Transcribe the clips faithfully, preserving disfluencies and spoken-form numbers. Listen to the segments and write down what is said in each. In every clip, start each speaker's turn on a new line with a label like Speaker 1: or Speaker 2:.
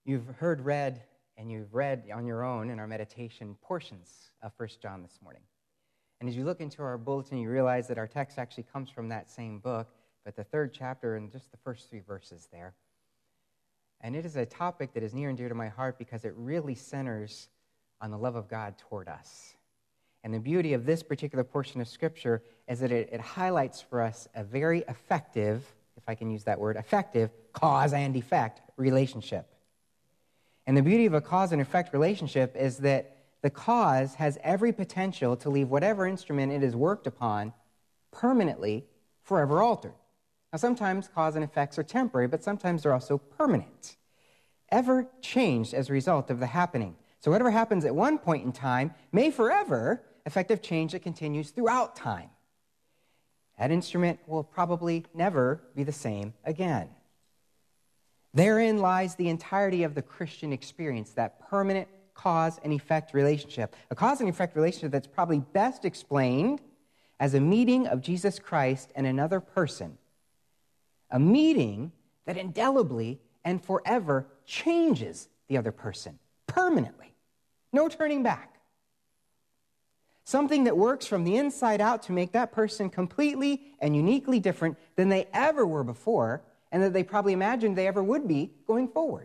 Speaker 1: You've heard read and you've read on your own in our meditation portions of First John this morning. And as you look into our bulletin, you realize that our text actually comes from that same book, but the third chapter and just the first three verses there. And it is a topic that is near and dear to my heart because it really centers on the love of God toward us. And the beauty of this particular portion of Scripture is that it, it highlights for us a very effective, if I can use that word, effective cause and effect relationship. And the beauty of a cause and effect relationship is that the cause has every potential to leave whatever instrument it is worked upon permanently forever altered. Now, sometimes cause and effects are temporary, but sometimes they're also permanent, ever changed as a result of the happening. So whatever happens at one point in time may forever affect a change that continues throughout time. That instrument will probably never be the same again. Therein lies the entirety of the Christian experience, that permanent cause and effect relationship. A cause and effect relationship that's probably best explained as a meeting of Jesus Christ and another person. A meeting that indelibly and forever changes the other person, permanently. No turning back. Something that works from the inside out to make that person completely and uniquely different than they ever were before, and that they probably imagined they ever would be going forward.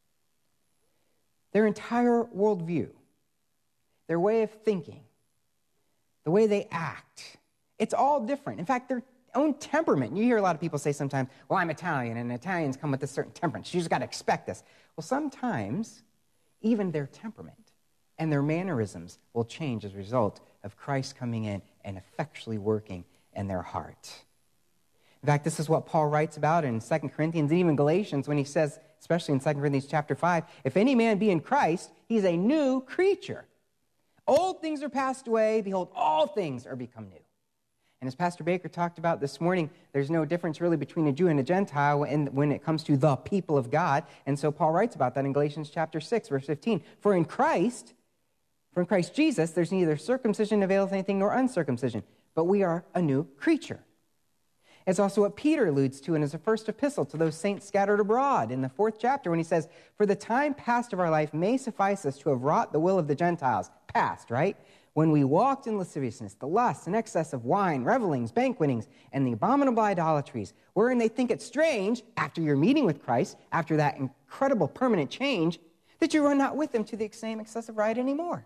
Speaker 1: Their entire worldview, their way of thinking, the way they act, it's all different. In fact, their own temperament. You hear a lot of people say sometimes, well, I'm Italian, and Italians come with a certain temperament. You just got to expect this. Well, sometimes even their temperament and their mannerisms will change as a result of Christ coming in and effectually working in their heart. In fact, this is what Paul writes about in Second Corinthians and even Galatians when he says, especially in Second Corinthians chapter five, if any man be in Christ, he's a new creature. Old things are passed away, behold, all things are become new. And as Pastor Baker talked about this morning, there's no difference really between a Jew and a Gentile when it comes to the people of God. And so Paul writes about that in Galatians chapter six, verse fifteen. For in Christ, for in Christ Jesus, there's neither circumcision availeth anything nor uncircumcision, but we are a new creature. It's also what Peter alludes to in his first epistle to those saints scattered abroad in the fourth chapter when he says, for the time past of our life may suffice us to have wrought the will of the Gentiles. Past, right? When we walked in lasciviousness, the lust and excess of wine, revelings, banquetings, and the abominable idolatries, wherein they think it strange, after your meeting with Christ, after that incredible permanent change, that you run not with them to the same excessive riot anymore.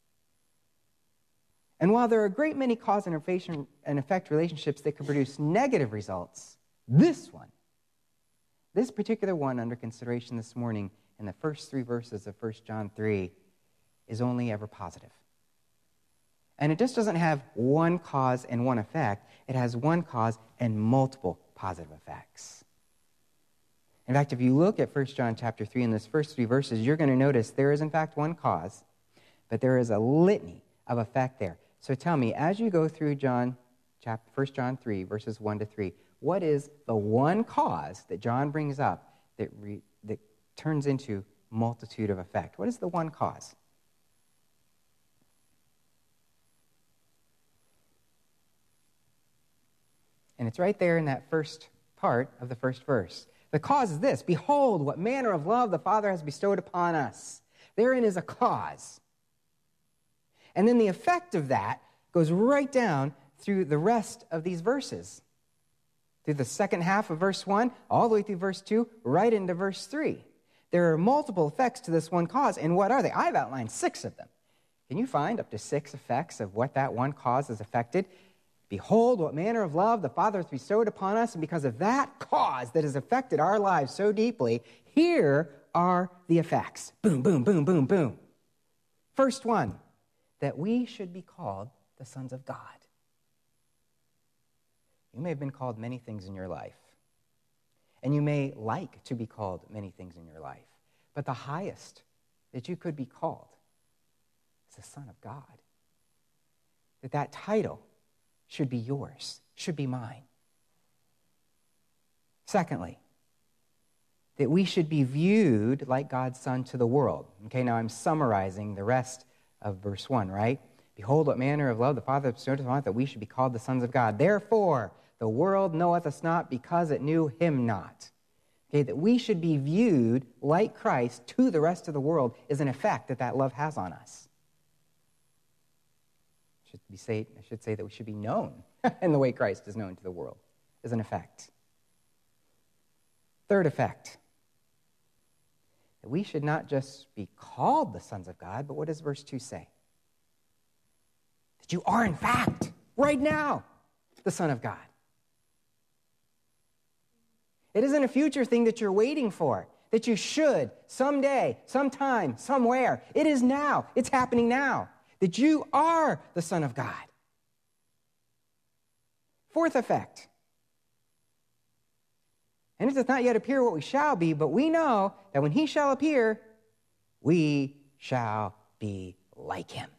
Speaker 1: And while there are a great many cause and effect relationships that could produce negative results, this one, this particular one under consideration this morning in the first three verses of First John three is only ever positive. And it just doesn't have one cause and one effect. It has one cause and multiple positive effects. In fact, if you look at First John chapter three in those first three verses, you're going to notice there is in fact one cause, but there is a litany of effect there. So tell me, as you go through John, chapter, First John three, verses one to three, what is the one cause that John brings up that, re, that turns into multitude of effect? What is the one cause? And it's right there in that first part of the first verse. The cause is this: behold, what manner of love the Father has bestowed upon us. Therein is a cause. And then the effect of that goes right down through the rest of these verses. Through the second half of verse one, all the way through verse two, right into verse three. There are multiple effects to this one cause, and what are they? I've outlined six of them. Can you find up to six effects of what that one cause has affected? Behold, what manner of love the Father has bestowed upon us, and because of that cause that has affected our lives so deeply, here are the effects. Boom, boom, boom, boom, boom. First one, that we should be called the sons of God. You may have been called many things in your life, and you may like to be called many things in your life, but the highest that you could be called is the Son of God. That that title should be yours, should be mine. Secondly, that we should be viewed like God's Son to the world. Okay, now I'm summarizing the rest of verse one, right? Behold, what manner of love the Father bestowed upon us, that we should be called the sons of God. Therefore, the world knoweth us not, because it knew him not. Okay, that we should be viewed like Christ to the rest of the world is an effect that that love has on us. I should, be say, I should say that we should be known in the way Christ is known to the world is an effect. Third effect, that we should not just be called the sons of God, but what does verse two say? That you are in fact, right now, the Son of God. It isn't a future thing that you're waiting for, that you should, someday, sometime, somewhere. It is now. It's happening now. That you are the Son of God. Fourth effect. And it does not yet appear what we shall be, but we know that when he shall appear, we shall be like him.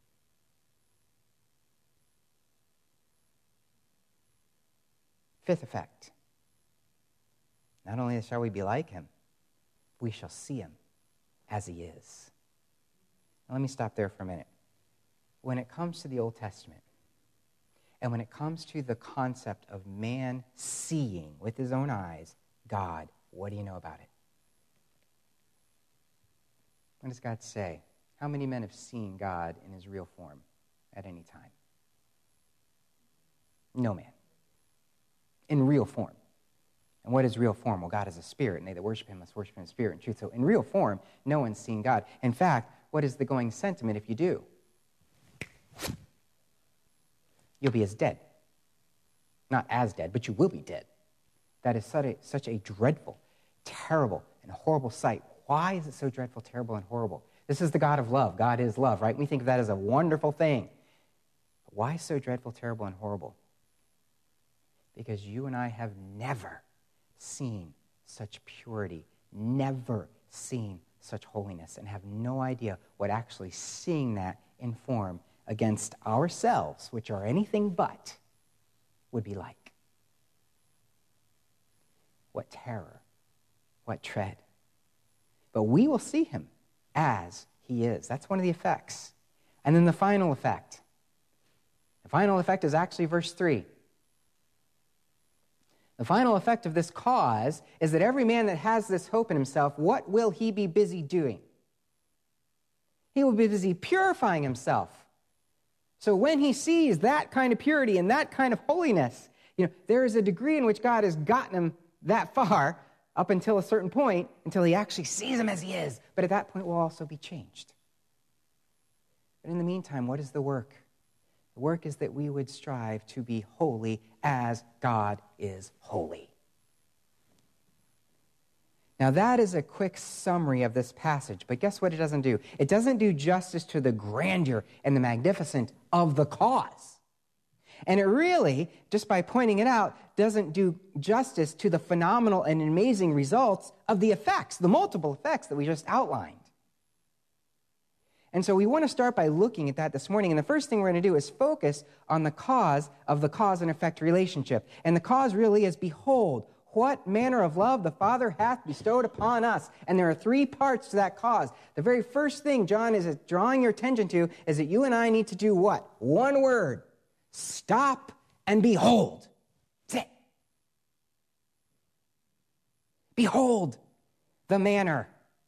Speaker 1: Fifth effect. Not only shall we be like him, we shall see him as he is. Now, let me stop there for a minute. When it comes to the Old Testament, and when it comes to the concept of man seeing with his own eyes God, what do you know about it? What does God say? How many men have seen God in his real form at any time? No man. In real form. And what is real form? Well, God is a spirit, and they that worship him must worship him in spirit and truth. So in real form, no one's seen God. In fact, what is the going sentiment if you do? You'll be as dead. Not as dead, but you will be dead. That is such a, such a dreadful, terrible, and horrible sight. Why is it so dreadful, terrible, and horrible? This is the God of love. God is love, right? We think of that as a wonderful thing. But why so dreadful, terrible, and horrible? Because you and I have never seen such purity, never seen such holiness, and have no idea what actually seeing that in form against ourselves, which are anything but, would be like. What terror, what dread. But we will see him as he is. That's one of the effects. And then the final effect. The final effect is actually verse three. The final effect of this cause is that every man that has this hope in himself, what will he be busy doing? He will be busy purifying himself. So when he sees that kind of purity and that kind of holiness, you know, there is a degree in which God has gotten him that far up until a certain point, until he actually sees him as he is. But at that point, we'll also be changed. But in the meantime, what is the work? The work is that we would strive to be holy as God is holy. Now that is a quick summary of this passage, but guess what it doesn't do? It doesn't do justice to the grandeur and the magnificence of the cause. And it really, just by pointing it out, doesn't do justice to the phenomenal and amazing results of the effects, the multiple effects that we just outlined. And so we want to start by looking at that this morning. And the first thing we're going to do is focus on the cause of the cause and effect relationship. And the cause really is, behold, what manner of love the Father hath bestowed upon us. And there are three parts to that cause. The very first thing John is drawing your attention to is that you and I need to do what? One word. Stop and behold. That's it. Behold the manner.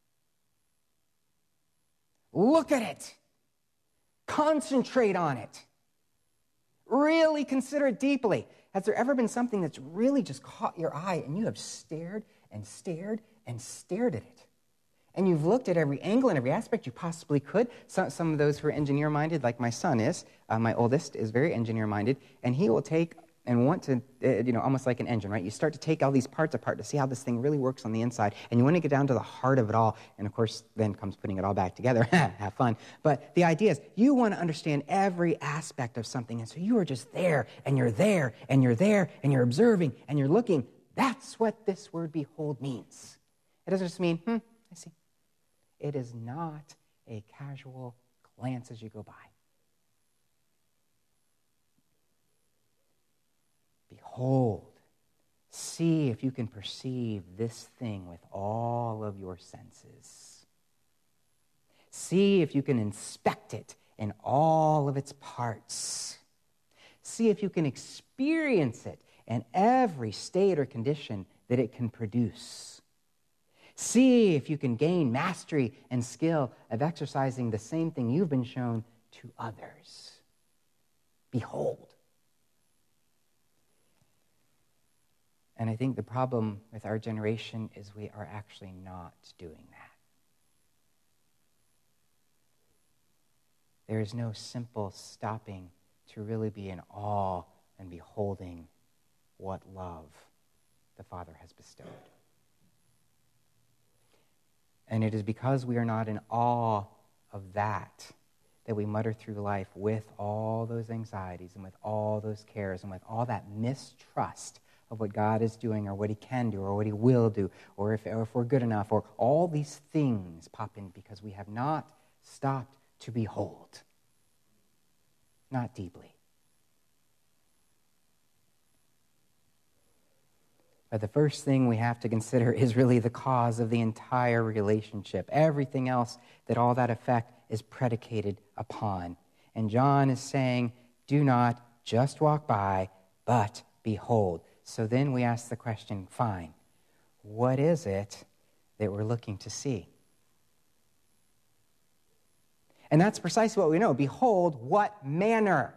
Speaker 1: Look at it. Concentrate on it. Really consider it deeply. Has there ever been something that's really just caught your eye and you have stared and stared and stared at it? And you've looked at every angle and every aspect you possibly could. Some, some of those who are engineer-minded, like my son is, uh, my oldest is very engineer-minded, and he will take and want to, uh, you know, almost like an engine, right? You start to take all these parts apart to see how this thing really works on the inside, and you want to get down to the heart of it all, and of course, then comes putting it all back together. Have fun. But the idea is, you want to understand every aspect of something, and so you are just there, and you're there, and you're there, and you're observing, and you're looking. That's what this word behold means. It doesn't just mean, hmm, I see. It is not a casual glance as you go by. Behold, see if you can perceive this thing with all of your senses. See if you can inspect it in all of its parts. See if you can experience it in every state or condition that it can produce. See if you can gain mastery and skill of exercising the same thing you've been shown to others. Behold. And I think the problem with our generation is we are actually not doing that. There is no simple stopping to really be in awe and beholding what love the Father has bestowed. And it is because we are not in awe of that that we mutter through life with all those anxieties and with all those cares and with all that mistrust of what God is doing or what he can do or what he will do or if, or if we're good enough, or all these things pop in because we have not stopped to behold. Not deeply. But the first thing we have to consider is really the cause of the entire relationship. Everything else that all that effect is predicated upon. And John is saying, do not just walk by, but behold. So then we ask the question, fine, what is it that we're looking to see? And that's precisely what we know. Behold, what manner.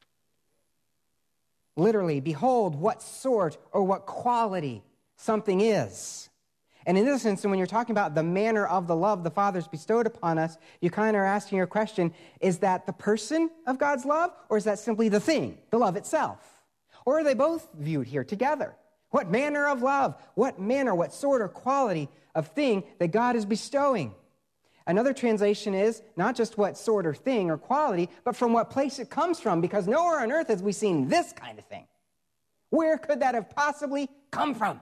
Speaker 1: Literally, behold what sort or what quality something is. And in this instance, when you're talking about the manner of the love the Father's bestowed upon us, you kind of are asking your question, is that the person of God's love, or is that simply the thing, the love itself? Or are they both viewed here together? What manner of love, what manner, what sort or quality of thing that God is bestowing? Another translation is not just what sort or thing or quality, but from what place it comes from, because nowhere on earth have we seen this kind of thing. Where could that have possibly come from?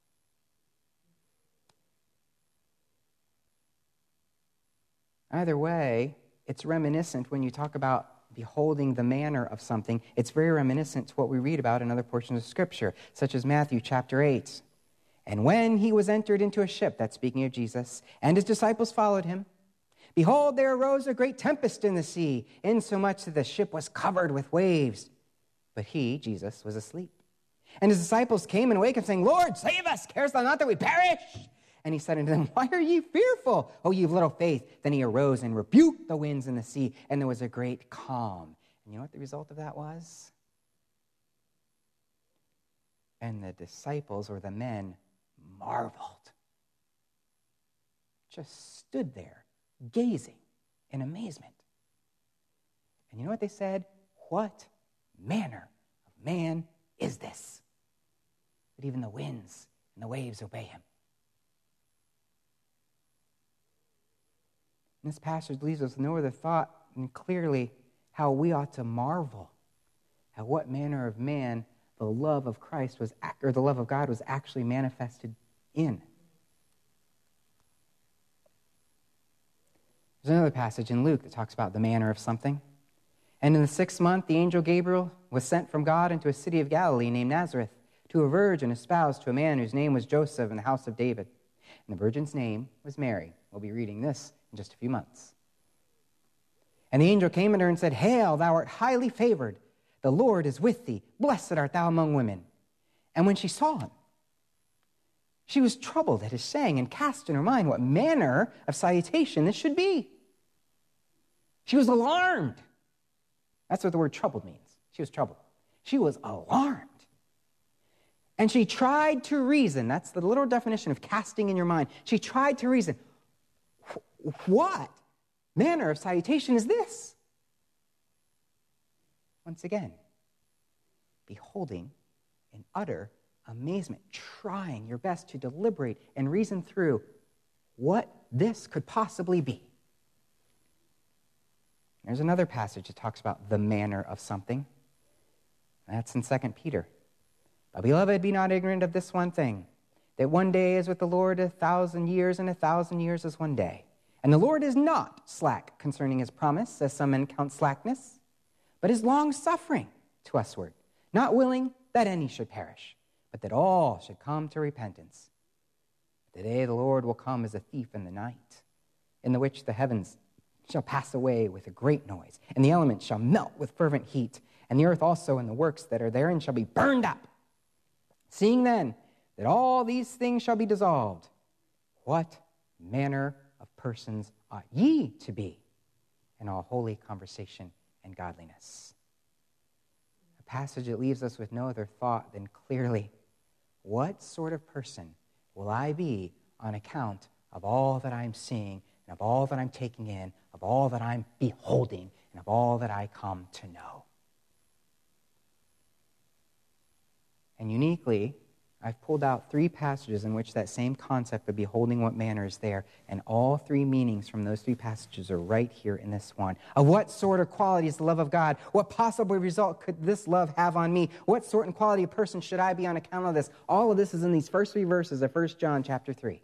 Speaker 1: Either way, it's reminiscent when you talk about beholding the manner of something. It's very reminiscent to what we read about in other portions of Scripture, such as Matthew chapter eight. And when he was entered into a ship, that's speaking of Jesus, and his disciples followed him, behold, there arose a great tempest in the sea, insomuch that the ship was covered with waves. But he, Jesus, was asleep. And his disciples came and awake him, saying, Lord, save us! Carest thou not that we perish? And he said unto them, why are ye fearful, O ye of little faith? Then he arose and rebuked the winds and the sea, and there was a great calm. And you know what the result of that was? And the disciples, or the men, marveled. Just stood there, gazing in amazement. And you know what they said? What manner of man is this, that even the winds and the waves obey him? And this passage leaves us no other thought than clearly how we ought to marvel at what manner of man the love of Christ was, or the love of God was actually manifested in. There's another passage in Luke that talks about the manner of something. And in the sixth month, the angel Gabriel was sent from God into a city of Galilee named Nazareth to a virgin espoused to a man whose name was Joseph in the house of David. And the virgin's name was Mary. We'll be reading this in just a few months. And the angel came unto her and said, Hail, thou art highly favored. The Lord is with thee. Blessed art thou among women. And when she saw him, she was troubled at his saying and cast in her mind what manner of salutation this should be. She was alarmed. That's what the word troubled means. She was troubled. She was alarmed. And she tried to reason. That's the literal definition of casting in your mind. She tried to reason. What manner of salutation is this? Once again, beholding in utter amazement, trying your best to deliberate and reason through what this could possibly be. There's another passage that talks about the manner of something. That's in Second Peter. But beloved, be not ignorant of this one thing, that one day is with the Lord a thousand years, and a thousand years is one day. And the Lord is not slack concerning his promise, as some men count slackness, but is long-suffering to usward, not willing that any should perish, but that all should come to repentance. The day of the Lord will come as a thief in the night, in the which the heavens shall pass away with a great noise, and the elements shall melt with fervent heat, and the earth also and the works that are therein shall be burned up. Seeing then that all these things shall be dissolved, what manner of persons ought ye to be in all holy conversation and godliness? A passage that leaves us with no other thought than clearly, what sort of person will I be on account of all that I'm seeing, and of all that I'm taking in, of all that I'm beholding, and of all that I come to know? And uniquely, I've pulled out three passages in which that same concept of beholding what manner is there, and all three meanings from those three passages are right here in this one. Of what sort of quality is the love of God? What possible result could this love have on me? What sort and quality of person should I be on account of this? All of this is in these first three verses of First John chapter three.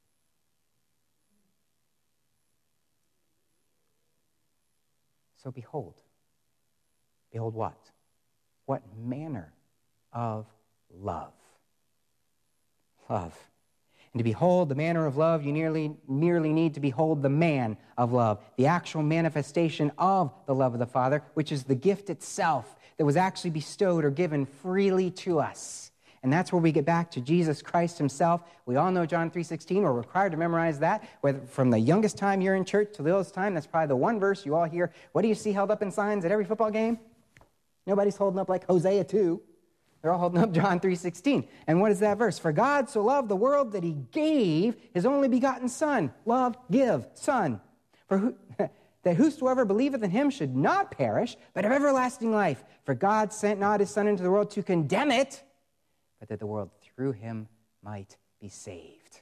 Speaker 1: So behold. Behold what? What manner of love? Love. And to behold the manner of love, you nearly, merely need to behold the man of love, the actual manifestation of the love of the Father, which is the gift itself that was actually bestowed or given freely to us. And that's where we get back to Jesus Christ himself. We all know John three sixteen. We're required to memorize that. Whether from the youngest time you're in church to the oldest time, that's probably the one verse you all hear. What do you see held up in signs at every football game? Nobody's holding up like Hosea two. They're all holding up John three sixteen. And what is that verse? For God so loved the world that he gave his only begotten Son. Love, give, Son. For who, that whosoever believeth in him should not perish, but have everlasting life. For God sent not his Son into the world to condemn it, but that the world through him might be saved.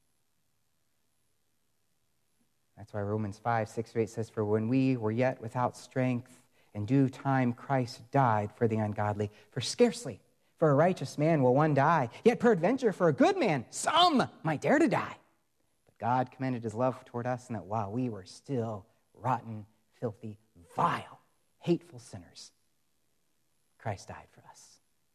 Speaker 1: That's why Romans five, six through eight says, for when we were yet without strength, in due time Christ died for the ungodly. For scarcely for a righteous man will one die, yet peradventure for a good man some might dare to die. But God commended his love toward us, and that while we were still rotten, filthy, vile, hateful sinners, Christ died for us.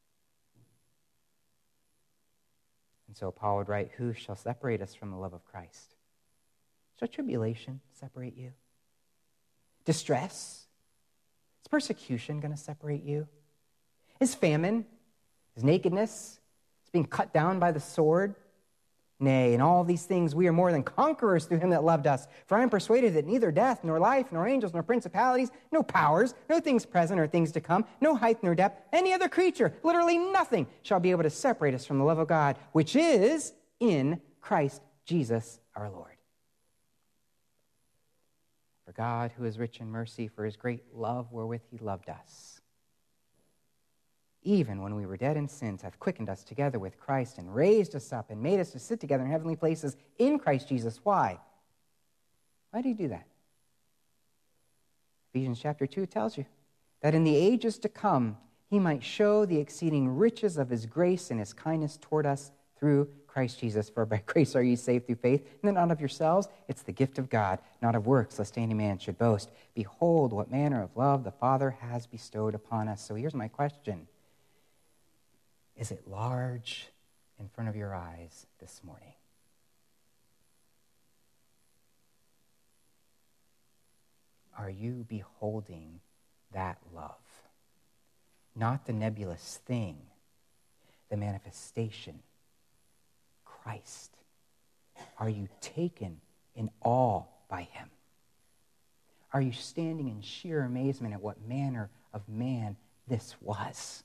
Speaker 1: And so Paul would write, who shall separate us from the love of Christ? Shall tribulation separate you? Distress? Is persecution going to separate you? Is famine? Is nakedness? Is being cut down by the sword? Nay, in all these things we are more than conquerors through him that loved us. For I am persuaded that neither death, nor life, nor angels, nor principalities, no powers, no things present or things to come, no height nor depth, any other creature, literally nothing, shall be able to separate us from the love of God, which is in Christ Jesus our Lord. For God, who is rich in mercy, for his great love wherewith he loved us, even when we were dead in sins, hath quickened us together with Christ and raised us up and made us to sit together in heavenly places in Christ Jesus. Why? Why do you do that? Ephesians chapter two tells you that in the ages to come, he might show the exceeding riches of his grace and his kindness toward us through Christ Jesus. For by grace are ye saved through faith, and that not of yourselves, it's the gift of God, not of works, lest any man should boast. Behold, what manner of love the Father has bestowed upon us. So here's my question. Is it large in front of your eyes this morning? Are you beholding that love? Not the nebulous thing, the manifestation, Christ. Are you taken in awe by him? Are you standing in sheer amazement at what manner of man this was?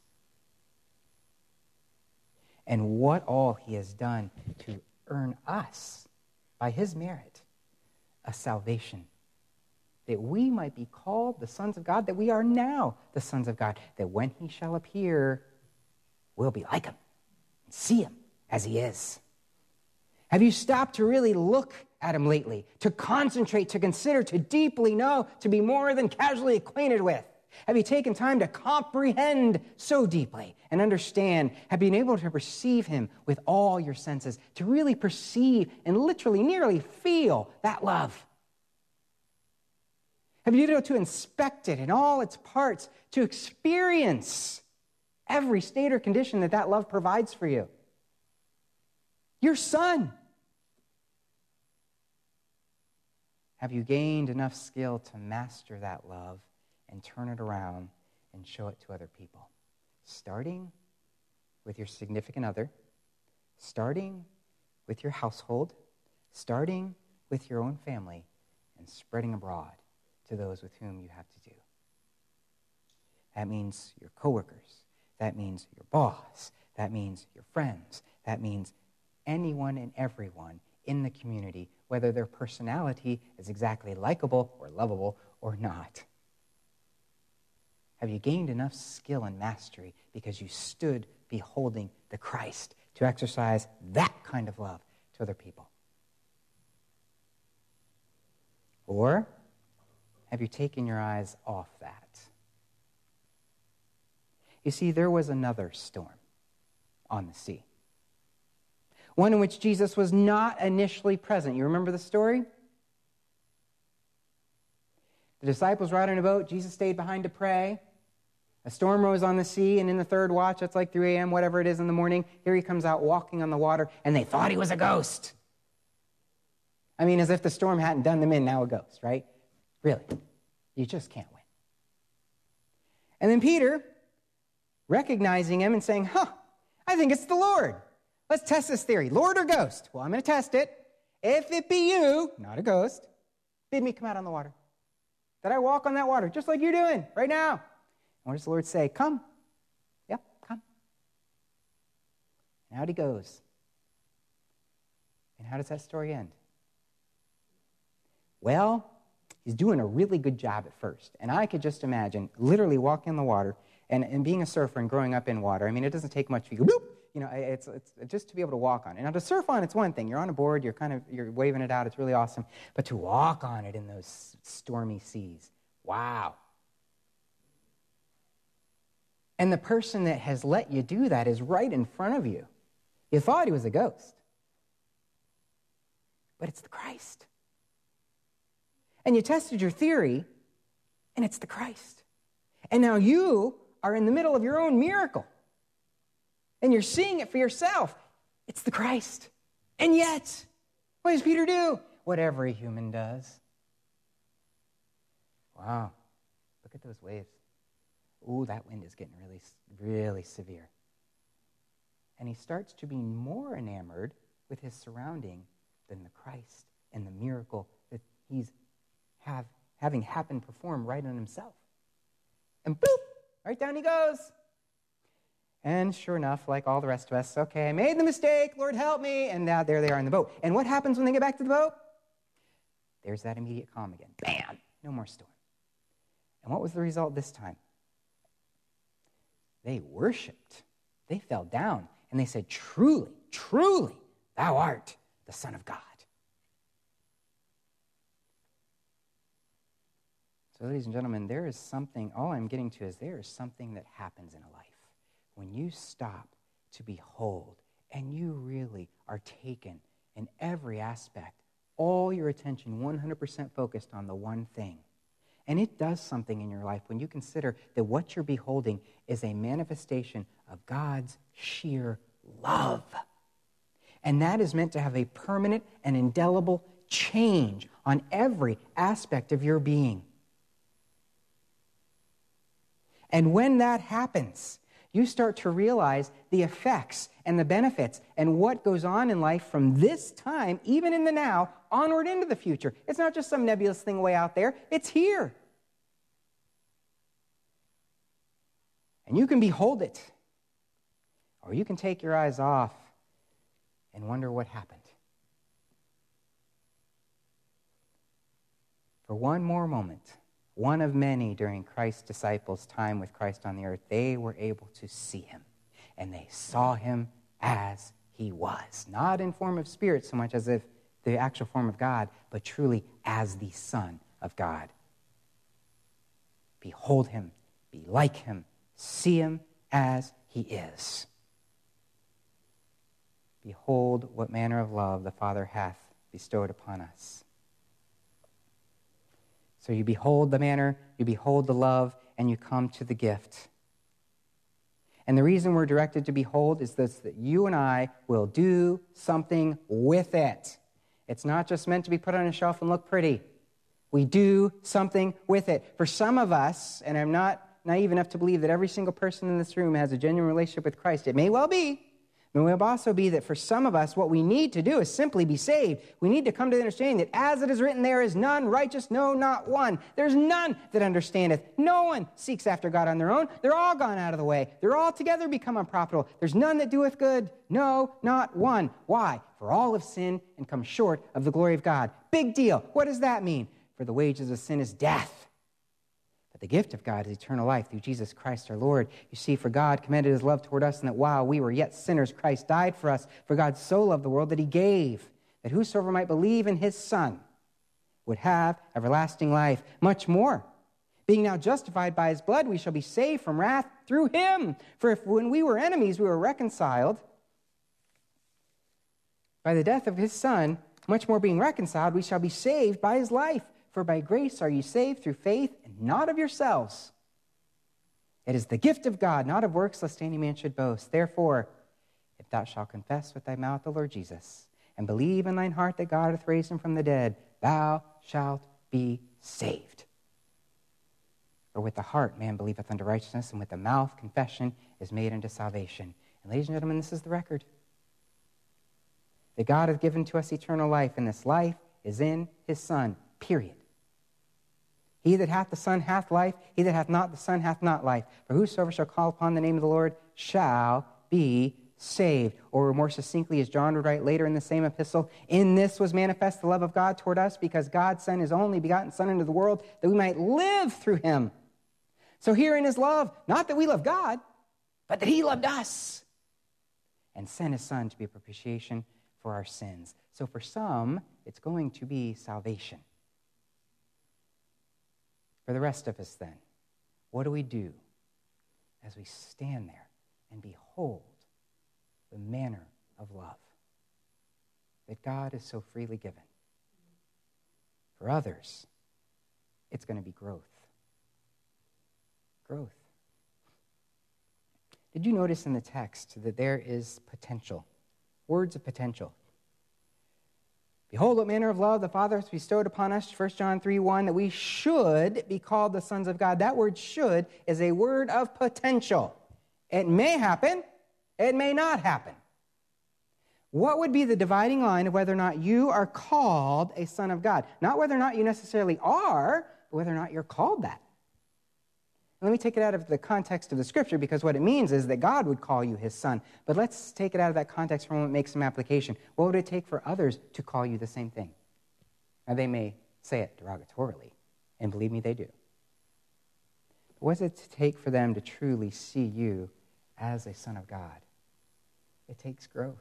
Speaker 1: And what all he has done to earn us, by his merit, a salvation, that we might be called the sons of God, that we are now the sons of God, that when he shall appear, we'll be like him, and see him as he is. Have you stopped to really look at him lately, to concentrate, to consider, to deeply know, to be more than casually acquainted with? Have you taken time to comprehend so deeply and understand? Have you been able to perceive him with all your senses, to really perceive and literally nearly feel that love? Have you been able to inspect it in all its parts, to experience every state or condition that that love provides for you? Your son. Have you gained enough skill to master that love and turn it around and show it to other people? Starting with your significant other, starting with your household, starting with your own family and spreading abroad to those with whom you have to do. That means your coworkers. That means your boss. That means your friends. That means anyone and everyone in the community, whether their personality is exactly likable or lovable or not. Have you gained enough skill and mastery because you stood beholding the Christ to exercise that kind of love to other people? Or have you taken your eyes off that? You see, there was another storm on the sea. One in which Jesus was not initially present. You remember the story? The disciples were out in a boat. Jesus stayed behind to pray. A storm rose on the sea, and in the third watch, that's like three a.m., whatever it is in the morning, here he comes out walking on the water, and they thought he was a ghost. I mean, as if the storm hadn't done them in, now a ghost, right? Really, you just can't win. And then Peter, recognizing him and saying, huh, I think it's the Lord. Let's test this theory. Lord or ghost? Well, I'm going to test it. If it be you, not a ghost, bid me come out on the water. That I walk on that water, just like you're doing right now. And what does the Lord say? Come. Yep, come. And out he goes. And how does that story end? Well, he's doing a really good job at first. And I could just imagine literally walking in the water and, and being a surfer and growing up in water. I mean, it doesn't take much for you to go, boop, you know, it's, it's just to be able to walk on it. Now, to surf on, it's one thing. You're on a board, you're kind of, you're waving it out, it's really awesome. But to walk on it in those stormy seas, wow. And the person that has let you do that is right in front of you. You thought he was a ghost. But it's the Christ. And you tested your theory, and it's the Christ. And now you are in the middle of your own miracle. And you're seeing it for yourself. It's the Christ. And yet, what does Peter do? What every human does. Wow. Look at those waves. Ooh, that wind is getting really, really severe. And he starts to be more enamored with his surrounding than the Christ and the miracle that he's have, having happen perform right on himself. And boop, right down he goes. And sure enough, like all the rest of us, okay, I made the mistake, Lord help me, and now there they are in the boat. And what happens when they get back to the boat? There's that immediate calm again. Bam, no more storm. And what was the result this time? They worshiped. They fell down, and they said, truly, truly, thou art the Son of God. So, ladies and gentlemen, there is something, all I'm getting to is there is something that happens in a life when you stop to behold and you really are taken in every aspect, all your attention one hundred percent focused on the one thing. And it does something in your life when you consider that what you're beholding is a manifestation of God's sheer love. And that is meant to have a permanent and indelible change on every aspect of your being. And when that happens, you start to realize the effects and the benefits and what goes on in life from this time, even in the now, onward into the future. It's not just some nebulous thing way out there. It's here. And you can behold it. Or you can take your eyes off and wonder what happened. For one more moment, one of many during Christ's disciples' time with Christ on the earth, they were able to see him. And they saw him as he was. Not in form of spirit so much as if the actual form of God, but truly as the Son of God. Behold him, be like him, see him as he is. Behold what manner of love the Father hath bestowed upon us. So you behold the manner, you behold the love, and you come to the gift. And the reason we're directed to behold is this, that you and I will do something with it. It's not just meant to be put on a shelf and look pretty. We do something with it. For some of us, and I'm not naive enough to believe that every single person in this room has a genuine relationship with Christ. It may well be. It may also be that for some of us, what we need to do is simply be saved. We need to come to the understanding that as it is written, there is none righteous, no, not one. There's none that understandeth. No one seeks after God on their own. They're all gone out of the way. They're all together become unprofitable. There's none that doeth good. No, not one. Why? For all have sinned and come short of the glory of God. Big deal. What does that mean? For the wages of sin is death. But the gift of God is eternal life through Jesus Christ our Lord. You see, for God commended his love toward us, and that while we were yet sinners, Christ died for us. For God so loved the world that he gave, that whosoever might believe in his Son would have everlasting life. Much more, being now justified by his blood, we shall be saved from wrath through him. For if when we were enemies, we were reconciled by the death of his Son, much more being reconciled, we shall be saved by his life. For by grace are you saved through faith, and not of yourselves. It is the gift of God, not of works, lest any man should boast. Therefore, if thou shalt confess with thy mouth the Lord Jesus, and believe in thine heart that God hath raised him from the dead, thou shalt be saved. For with the heart man believeth unto righteousness, and with the mouth confession is made unto salvation. And ladies and gentlemen, this is the record. That God hath given to us eternal life, and this life is in his Son, period. He that hath the Son hath life. He that hath not the Son hath not life. For whosoever shall call upon the name of the Lord shall be saved. Or more succinctly, as John would write later in the same epistle, in this was manifest the love of God toward us, because God sent his only begotten Son into the world, that we might live through him. So herein is love, not that we love God, but that he loved us and sent his Son to be a propitiation for our sins. So for some, it's going to be salvation. For the rest of us then, what do we do as we stand there and behold the manner of love that God has so freely given? For others, it's going to be growth. Growth. Did you notice in the text that there is potential? Words of potential. Behold, what manner of love the Father has bestowed upon us, First John three one, that we should be called the sons of God. That word should is a word of potential. It may happen. It may not happen. What would be the dividing line of whether or not you are called a son of God? Not whether or not you necessarily are, but whether or not you're called that. Let me take it out of the context of the Scripture, because what it means is that God would call you his son. But let's take it out of that context for a moment and make some application. What would it take for others to call you the same thing? Now, they may say it derogatorily, and believe me, they do. But what does it take for them to truly see you as a son of God? It takes growth.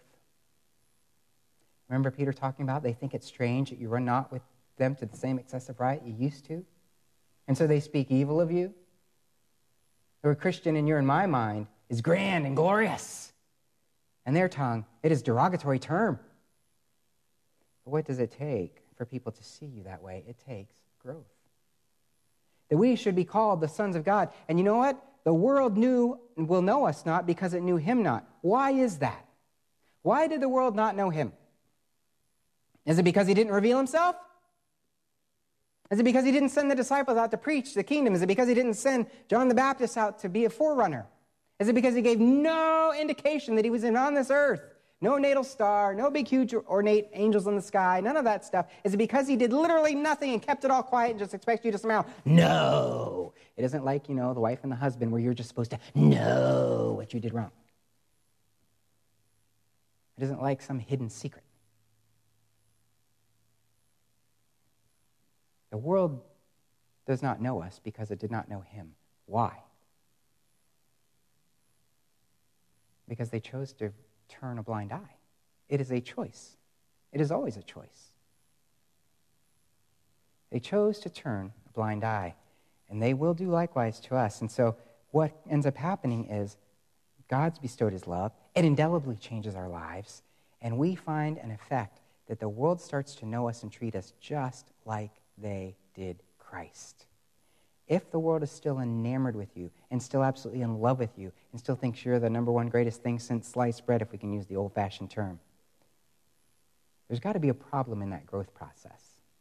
Speaker 1: Remember Peter talking about they think it's strange that you run not with them to the same excessive riot you used to? And so they speak evil of you? The word Christian in your and my mind is grand and glorious. And their tongue, it is a derogatory term. But what does it take for people to see you that way? It takes growth. That we should be called the sons of God. And you know what? The world knew and will know us not because it knew him not. Why is that? Why did the world not know him? Is it because he didn't reveal himself? Is it because he didn't send the disciples out to preach the kingdom? Is it because he didn't send John the Baptist out to be a forerunner? Is it because he gave no indication that he was on this earth? No natal star, no big, huge, ornate angels in the sky, none of that stuff. Is it because he did literally nothing and kept it all quiet and just expects you to somehow know? It isn't like, you know, the wife and the husband where you're just supposed to know what you did wrong. It isn't like some hidden secret. The world does not know us because it did not know him. Why? Because they chose to turn a blind eye. It is a choice. It is always a choice. They chose to turn a blind eye, and they will do likewise to us. And so what ends up happening is God's bestowed his love. It indelibly changes our lives, and we find an effect that the world starts to know us and treat us just like they did Christ. If the world is still enamored with you and still absolutely in love with you and still thinks you're the number one greatest thing since sliced bread, if we can use the old-fashioned term, there's got to be a problem in that growth process.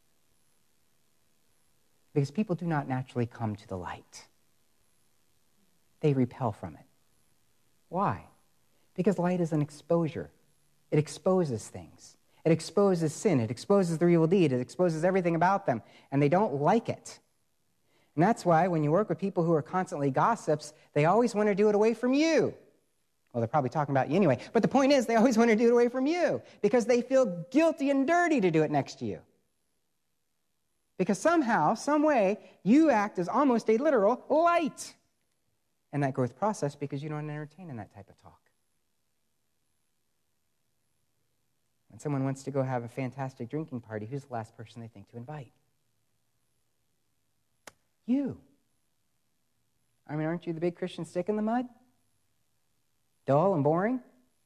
Speaker 1: Because people do not naturally come to the light. They repel from it. Why? Because light is an exposure. It exposes things. It exposes sin. It exposes their evil deed. It exposes everything about them. And they don't like it. And that's why when you work with people who are constantly gossips, they always want to do it away from you. Well, they're probably talking about you anyway. But the point is, they always want to do it away from you because they feel guilty and dirty to do it next to you. Because somehow, some way, you act as almost a literal light in that growth process because you don't entertain in that type of talk. When someone wants to go have a fantastic drinking party, who's the last person they think to invite? You. I mean, aren't you the big Christian stick in the mud? Dull and boring?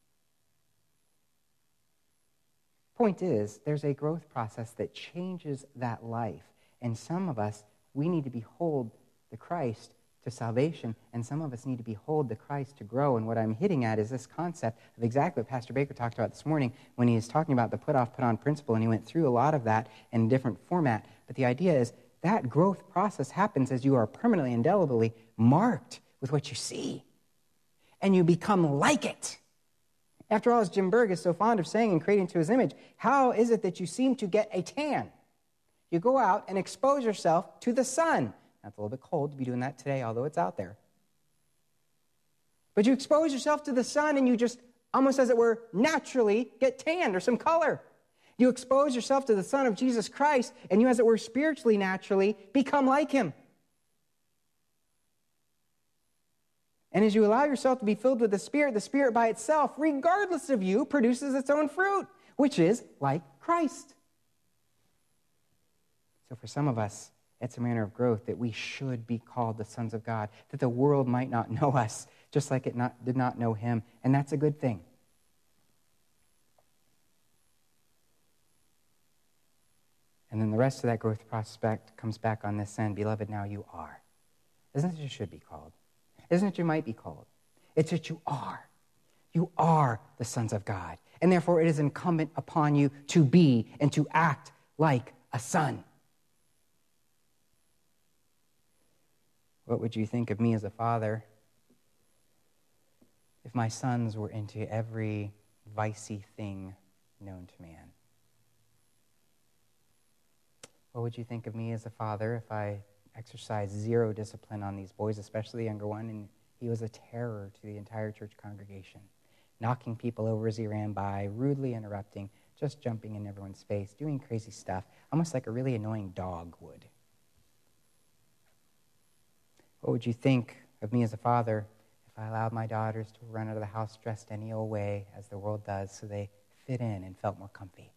Speaker 1: Point is, there's a growth process that changes that life. And some of us, we need to behold the Christ to salvation, and some of us need to behold the Christ to grow. And what I'm hitting at is this concept of exactly what Pastor Baker talked about this morning when he was talking about the put-off, put-on principle, and he went through a lot of that in a different format. But the idea is that growth process happens as you are permanently, indelibly marked with what you see, and you become like it. After all, as Jim Berg is so fond of saying and creating to his image, how is it that you seem to get a tan? You go out and expose yourself to the sun. Now, it's a little bit cold to be doing that today, although it's out there. But you expose yourself to the sun and you just, almost as it were, naturally get tanned or some color. You expose yourself to the Son of Jesus Christ and you, as it were, spiritually, naturally become like him. And as you allow yourself to be filled with the Spirit, the Spirit by itself, regardless of you, produces its own fruit, which is like Christ. So for some of us, it's a manner of growth that we should be called the sons of God, that the world might not know us, just like it not, did not know him, and that's a good thing. And then the rest of that growth prospect comes back on this end. Beloved, now you are. Isn't it you should be called? Isn't it you might be called? It's that you are. You are the sons of God. And therefore it is incumbent upon you to be and to act like a son. What would you think of me as a father if my sons were into every vicey thing known to man? What would you think of me as a father if I exercised zero discipline on these boys, especially the younger one, and he was a terror to the entire church congregation, knocking people over as he ran by, rudely interrupting, just jumping in everyone's face, doing crazy stuff, almost like a really annoying dog would? What would you think of me as a father if I allowed my daughters to run out of the house dressed any old way, as the world does, so they fit in and felt more comfy?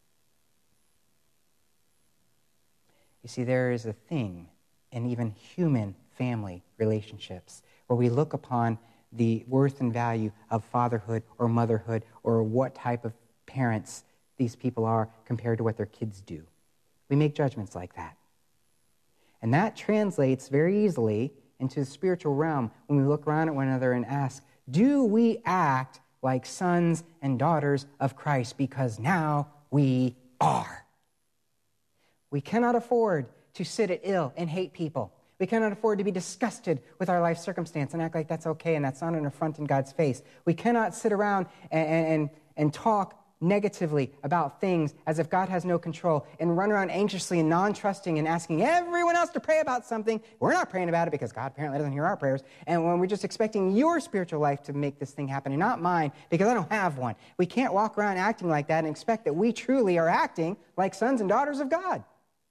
Speaker 1: You see, there is a thing in even human family relationships where we look upon the worth and value of fatherhood or motherhood or what type of parents these people are compared to what their kids do. We make judgments like that. And that translates very easily into the spiritual realm when we look around at one another and ask, do we act like sons and daughters of Christ? Because now we are. We cannot afford to sit at ill and hate people. We cannot afford to be disgusted with our life circumstance and act like that's okay and that's not an affront in God's face. We cannot sit around and, and, and talk negatively about things as if God has no control and run around anxiously and non-trusting and asking everyone else to pray about something. We're not praying about it because God apparently doesn't hear our prayers. And when we're just expecting your spiritual life to make this thing happen and not mine because I don't have one. We can't walk around acting like that and expect that we truly are acting like sons and daughters of God.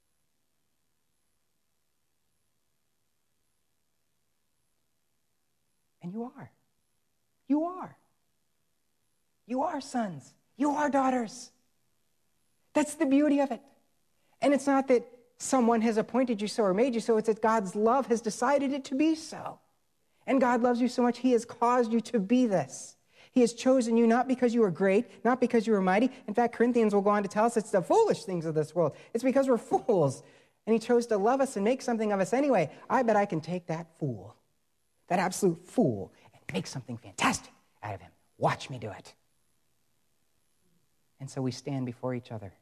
Speaker 1: And you are. You are. You are sons. You are daughters. That's the beauty of it. And it's not that someone has appointed you so or made you so. It's that God's love has decided it to be so. And God loves you so much, he has caused you to be this. He has chosen you not because you are great, not because you are mighty. In fact, Corinthians will go on to tell us it's the foolish things of this world. It's because we're fools. And he chose to love us and make something of us anyway. I bet I can take that fool, that absolute fool, and make something fantastic out of him. Watch me do it. And so we stand before each other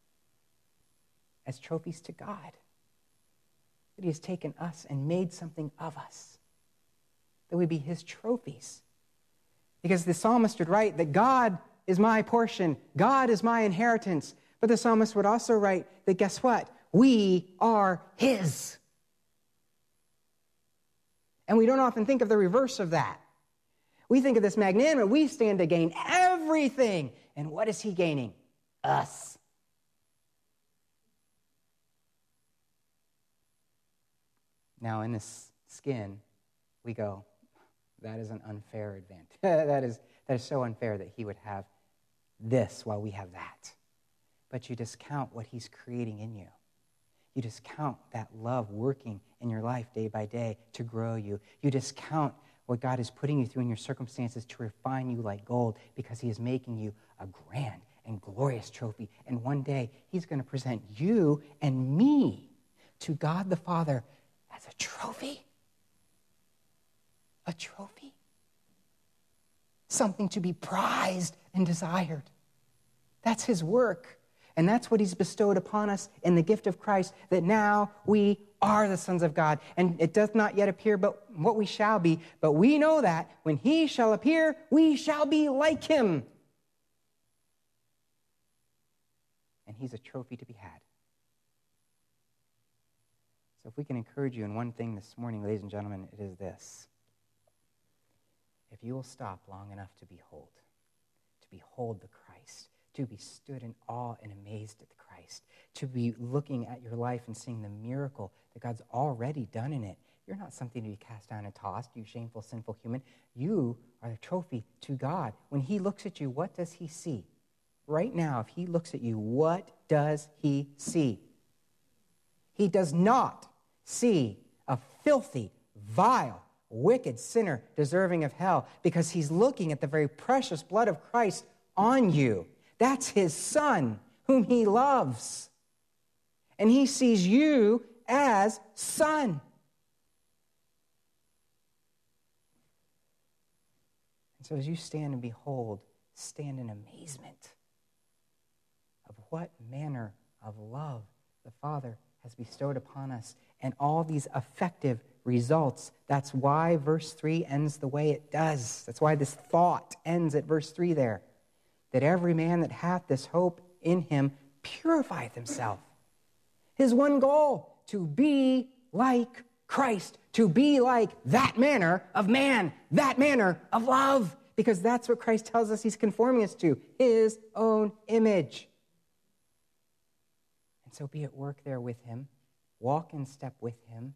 Speaker 1: as trophies to God. That he has taken us and made something of us. That we be his trophies. Because the psalmist would write that God is my portion, God is my inheritance. But the psalmist would also write that guess what? We are his. And we don't often think of the reverse of that. We think of this magnanimous, we stand to gain everything. And what is he gaining? Us. Now in this skin, we go, that is an unfair advantage. that is that is so unfair that he would have this while we have that. But you discount what he's creating in you. You discount that love working in your life day by day to grow you. You discount what God is putting you through in your circumstances to refine you like gold because he is making you a grand and glorious trophy. And one day he's going to present you and me to God the Father as a trophy. A trophy. Something to be prized and desired. That's his work. And that's what he's bestowed upon us in the gift of Christ, that now we are the sons of God. And it does not yet appear but what we shall be. But we know that when he shall appear, we shall be like him. And he's a trophy to be had. So if we can encourage you in one thing this morning, ladies and gentlemen, it is this. If you will stop long enough to behold, to behold the Christ, to be stood in awe and amazed at the Christ, to be looking at your life and seeing the miracle that God's already done in it. You're not something to be cast down and tossed, you shameful, sinful human. You are a trophy to God. When he looks at you, what does he see? Right now, if he looks at you, what does he see? He does not see a filthy, vile, wicked sinner deserving of hell, because he's looking at the very precious blood of Christ on you. That's his son, whom he loves. And he sees you as son. And so as you stand and behold, stand in amazement of what manner of love the Father has bestowed upon us, and all these effective results. That's why verse three ends the way it does. That's why this thought ends at verse three there. That every man that hath this hope in him purifieth himself. His one goal, to be like Christ, to be like that manner of man, that manner of love, because that's what Christ tells us he's conforming us to, his own image. And so be at work there with him, walk in step with him,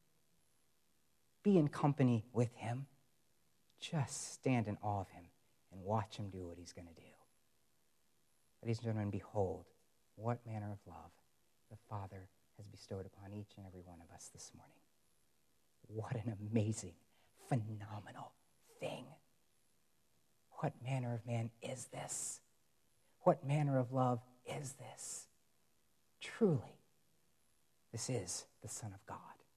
Speaker 1: be in company with him, just stand in awe of him and watch him do what he's going to do. Ladies and gentlemen, behold, what manner of love the Father has bestowed upon each and every one of us this morning. What an amazing, phenomenal thing. What manner of man is this? What manner of love is this? Truly, this is the Son of God.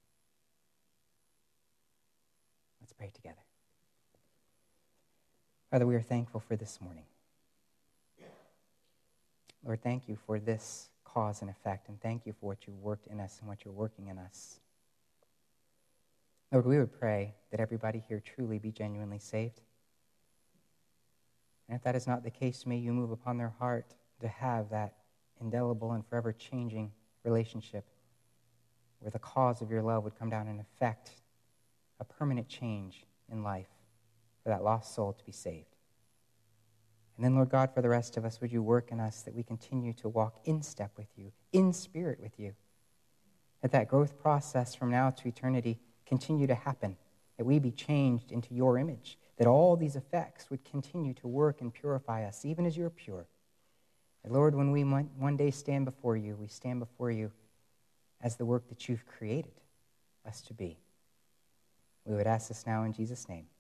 Speaker 1: Let's pray together. Father, we are thankful for this morning. Lord, thank you for this cause and effect, and thank you for what you've worked in us and what you're working in us. Lord, we would pray that everybody here truly be genuinely saved. And if that is not the case, may you move upon their heart to have that indelible and forever changing relationship where the cause of your love would come down and affect a permanent change in life for that lost soul to be saved. And then, Lord God, for the rest of us, would you work in us that we continue to walk in step with you, in spirit with you, that that growth process from now to eternity continue to happen, that we be changed into your image, that all these effects would continue to work and purify us, even as you're pure. And Lord, when we one day stand before you, we stand before you as the work that you've created us to be. We would ask this now in Jesus' name.